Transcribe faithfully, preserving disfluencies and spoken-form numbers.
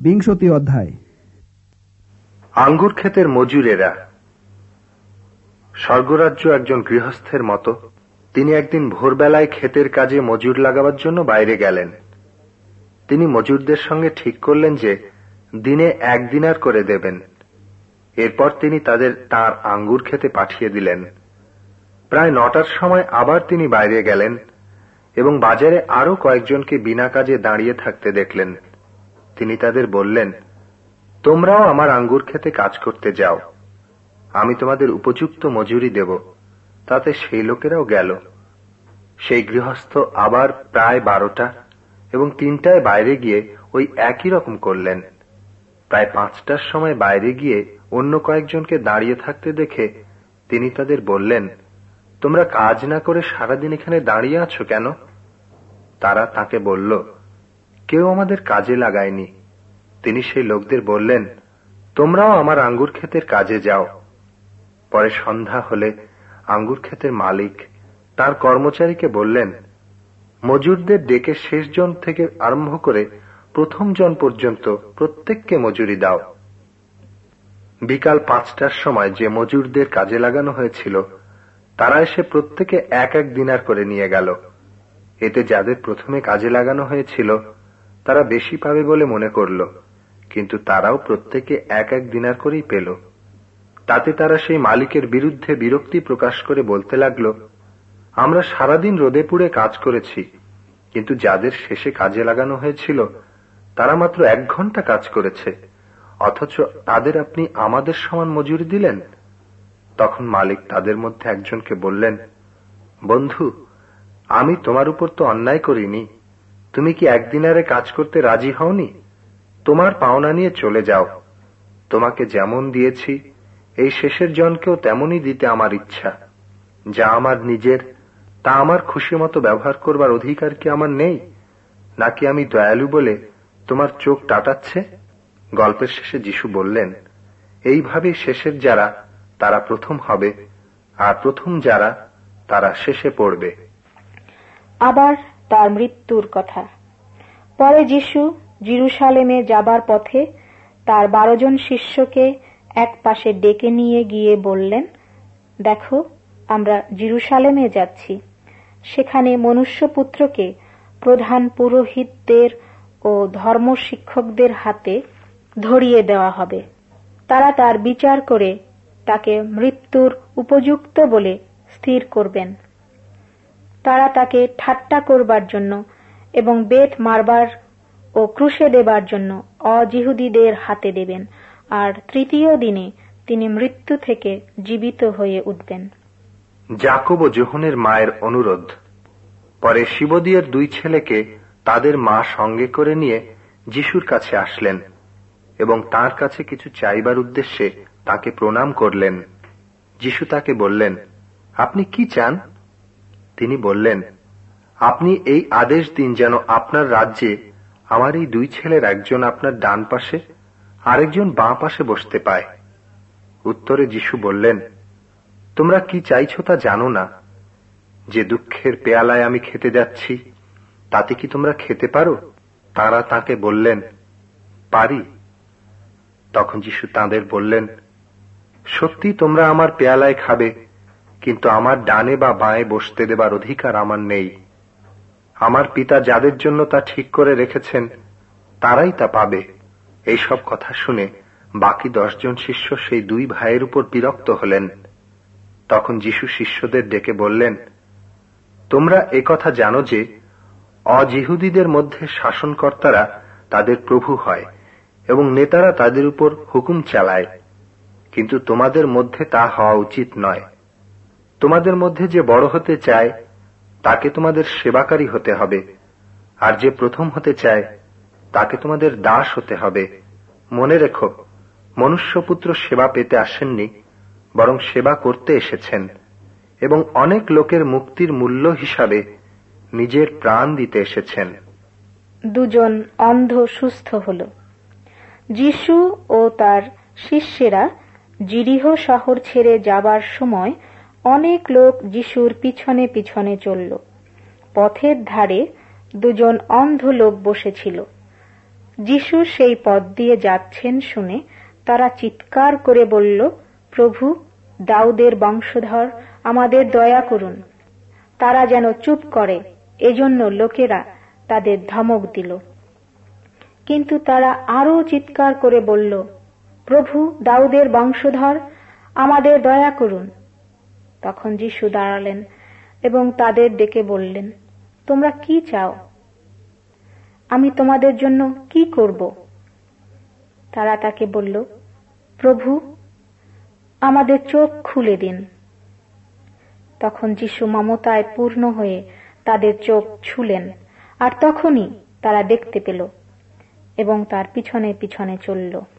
বিংশতি অধ্যায়। আঙ্গুর ক্ষেতের মজুরেরা। স্বর্গরাজ্য একজন গৃহস্থের মতো। তিনি একদিন ভোরবেলায় ক্ষেতের কাজে মজুর লাগাবার জন্য বাইরে গেলেন। তিনি মজুরদের সঙ্গে ঠিক করলেন যে দিনে এক দিনার করে দেবেন। এরপর তিনি তাদের তাঁর আঙ্গুর ক্ষেতে পাঠিয়ে দিলেন। প্রায় নটার সময় আবার তিনি বাইরে গেলেন এবং বাজারে আরো কয়েকজনকে বিনা কাজে দাঁড়িয়ে থাকতে দেখলেন। তিনি তাদের বললেন, তোমরাও আমার আঙ্গুর ক্ষেতে কাজ করতে যাও, আমি তোমাদের উপযুক্ত মজুরি দেব। তাতে সেই লোকেরাও গেল। সেই গৃহস্থ আবার প্রায় বারোটা এবং তিনটায় বাইরে গিয়ে ওই একই রকম করলেন। প্রায় পাঁচটার সময় বাইরে গিয়ে অন্য কয়েকজনকে দাঁড়িয়ে থাকতে দেখে তিনি তাদের বললেন, তোমরা কাজ না করে সারাদিন এখানে দাঁড়িয়ে আছো কেন? তারা তাকে বলল, কেউ আমাদের কাজে লাগায়নি। তিনি সেই লোকদের বললেন, তোমরাও আমার আঙ্গুর ক্ষেতের কাজে যাও। পরে সন্ধ্যা হলে আঙ্গুর ক্ষেতের মালিক তার কর্মচারীকে বললেন, মজুরদের ডেকে শেষ জন থেকে আরম্ভ করে প্রথম জন পর্যন্ত প্রত্যেককে মজুরি দাও। বিকাল পাঁচটার সময় যে মজুরদের কাজে লাগানো হয়েছিল তারা এসে প্রত্যেকে এক এক দিনার করে নিয়ে গেল। এতে যাদের প্রথমে কাজে লাগানো হয়েছিল তারা বেশি পাবে বলে মনে করল, কিন্তু তারাও প্রত্যেকে এক এক দিনার করেই পেল। তাতে তারা সেই মালিকের বিরুদ্ধে বিরক্তি প্রকাশ করে বলতে লাগলো, আমরা সারাদিন রোদে পুড়ে কাজ করেছি, কিন্তু যাদের শেষে কাজে লাগানো হয়েছিল তারা মাত্র এক ঘন্টা কাজ করেছে, অথচ তাদের আপনি আমাদের সমান মজুরি দিলেন। তখন মালিক তাদের মধ্যে একজনকে বললেন, বন্ধু, আমি তোমার উপর তো অন্যায় করিনি। তুমি কি একদিনারে কাজ করতে রাজি হওনি? তোমার পাওনা নিয়ে চলে যাও। তোমাকে যেমন দিয়েছি এই শেষের জনকেও তেমনই দিতে আমার ইচ্ছা। যা আমার নিজের তা আমার খুশি মতো ব্যবহার করবার অধিকার কি আমার নেই? নাকি আমি দয়ালু বলে তোমার চোখ টাটাচ্ছে? গল্পের শেষে যিশু বললেন, এইভাবে শেষের যারা তারা প্রথম হবে, আর প্রথম যারা তারা শেষে পড়বে। আবার তার মৃত্যুর কথা। পরে যিশু জেরুসালেমে যাবার পথে তার বারো জন শিষ্যকে এক পাশে ডেকে নিয়ে গিয়ে বললেন, দেখো, আমরা জেরুসালেমে যাচ্ছি। সেখানে মনুষ্যপুত্রকে প্রধান পুরোহিতদের ও ধর্ম শিক্ষকদের হাতে ধরিয়ে দেওয়া হবে। তারা তার বিচার করে তাকে মৃত্যুর উপযুক্ত বলে স্থির করবেন। তারা তাকে ঠাট্টা করবার জন্য এবং বেত মারবার ও ক্রুশে দেবার জন্য অজিহুদীদের হাতে দেবেন, আর তৃতীয় দিনে তিনি মৃত্যু থেকে জীবিত হয়ে উঠবেন। যাকব ও যোহনের মায়ের অনুরোধ। পরে শিবদিয়ের দুই ছেলেকে তাদের মা সঙ্গে করে নিয়ে যিশুর কাছে আসলেন এবং তার কাছে কিছু চাইবার উদ্দেশ্যে তাকে প্রণাম করলেন। যিশু তাকে বললেন, আপনি কি চান? তিনি বললেন, আপনি এই আদেশ দিন যেন আপনার রাজ্যে আমার এই দুই ছেলের একজন আপনার ডান পাশে আরেকজন বাঁ পাশে বসতে পায়। উত্তরে যিশু বললেন, তোমরা কি চাইছো তা জানো না? যে দুঃখের পেয়ালায় আমি খেতে যাচ্ছি তাতে কি তোমরা খেতে পারো? তারা তাকে বললেন, পারি। তখন যিশু তাদের বললেন, সত্যি তোমরা আমার পেয়ালায় খাবে, কিন্তু আমার ডানে বা বাঁয়ে বসতে দেবার অধিকার আমার নেই। আমার পিতা যাদের জন্য তা ঠিক করে রেখেছেন তারাই তা পাবে। এইসব কথা শুনে বাকি দশজন শিষ্য সেই দুই ভাইয়ের উপর বিরক্ত হলেন। তখন যিশু শিষ্যদের ডেকে বললেন, তোমরা একথা জানো যে অজিহুদীদের মধ্যে শাসনকর্তারা তাদের প্রভু হয় এবং নেতারা তাদের উপর হুকুম চালায়, কিন্তু তোমাদের মধ্যে তা হওয়া উচিত নয়। তোমাদের মধ্যে যে বড় হতে চায় তাকে তোমাদের সেবাকারী হতে হবে, আর যে প্রথম হতে চায় তাকে তোমাদের দাস হতে হবে। মনে রেখো, মনুষ্যপুত্র সেবা পেতে আসেননি, বরং সেবা করতে এসেছেন এবং অনেক লোকের মুক্তির মূল্য হিসাবে নিজের প্রাণ দিতে এসেছেন। দুজন অন্ধ সুস্থ হল। যিশু ও তার শিষ্যেরা জিরিহ শহর ছেড়ে যাবার সময় অনেক লোক যিশুর পিছনে পিছনে চলল। পথের ধারে দুজন অন্ধ লোক বসেছিল। যিশু সেই পথ দিয়ে যাচ্ছেন শুনে তারা চিৎকার করে বলল, প্রভু, দাউদের বংশধর, আমাদের দয়া করুন। তারা যেন চুপ করে, এজন্য লোকেরা তাদের ধমক দিল। কিন্তু তারা আরো চিৎকার করে বলল, প্রভু, দাউদের বংশধর, আমাদের দয়া করুন। তখন যিশু দাঁড়ালেন এবং তাদের ডেকে বললেন, তোমরা কি চাও? আমি তোমাদের জন্য কি করব? তারা তাকে বলল, প্রভু, আমাদের চোখ খুলে দিন। তখন যিশু মমতায় পূর্ণ হয়ে তাদের চোখ ছুলেন, আর তখনই তারা দেখতে পেল এবং তার পিছনে পিছনে চলল।